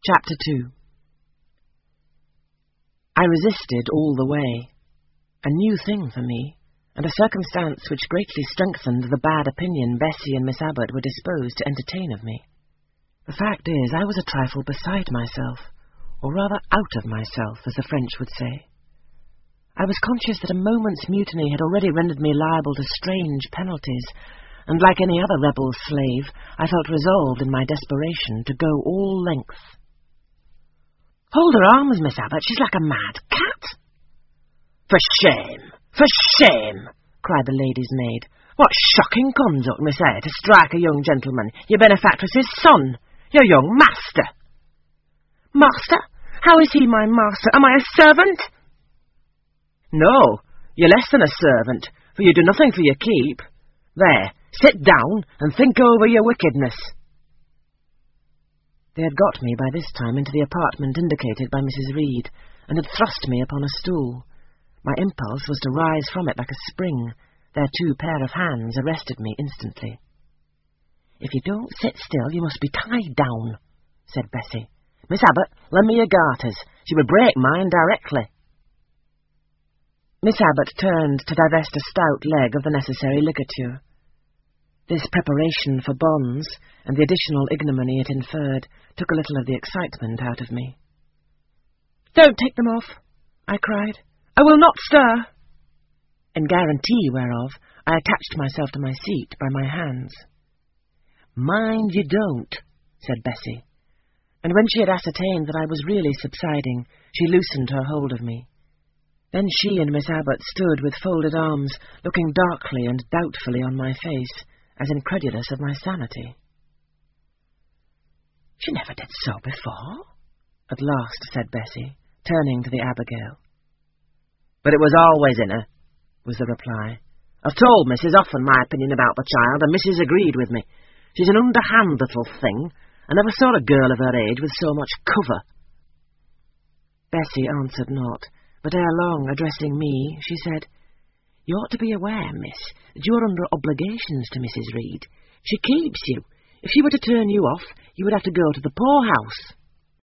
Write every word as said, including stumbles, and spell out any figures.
Chapter two. I resisted all the way, a new thing for me, and a circumstance which greatly strengthened the bad opinion Bessie and Miss Abbott were disposed to entertain of me. The fact is, I was a trifle beside myself, or rather out of myself, as the French would say. I was conscious that a moment's mutiny had already rendered me liable to strange penalties, and like any other rebel slave, I felt resolved in my desperation to go all lengths. "Hold her arms, Miss Abbott, she's like a mad cat." "For shame, for shame," cried the lady's maid. "What shocking conduct, Miss Eyre, to strike a young gentleman, your benefactress's son, your young master." "Master? How is he my master? Am I a servant?" "No, you're less than a servant, for you do nothing for your keep. There, sit down and think over your wickedness." They had got me by this time into the apartment indicated by Missus Reed, and had thrust me upon a stool. My impulse was to rise from it like a spring. Their two pair of hands arrested me instantly. "If you don't sit still, you must be tied down," said Bessie. "Miss Abbott, lend me your garters. She would break mine directly." Miss Abbott turned to divest a stout leg of the necessary ligature. This preparation for bonds, and the additional ignominy it inferred, took a little of the excitement out of me. "Don't take them off," I cried. "I will not stir." In guarantee whereof, I attached myself to my seat by my hands. "Mind you don't," said Bessie, and when she had ascertained that I was really subsiding, she loosened her hold of me. Then she and Miss Abbott stood with folded arms, looking darkly and doubtfully on my face, as incredulous of my sanity. "She never did so before," at last said Bessie, turning to the Abigail. "But it was always in her," was the reply. "I've told Missus often my opinion about the child, and Missus agreed with me. She's an underhand little thing. I never saw a girl of her age with so much cover." Bessie answered not, but ere long, addressing me, she said, "You ought to be aware, miss, that you are under obligations to Missus Reed. She keeps you. If she were to turn you off, you would have to go to the poorhouse."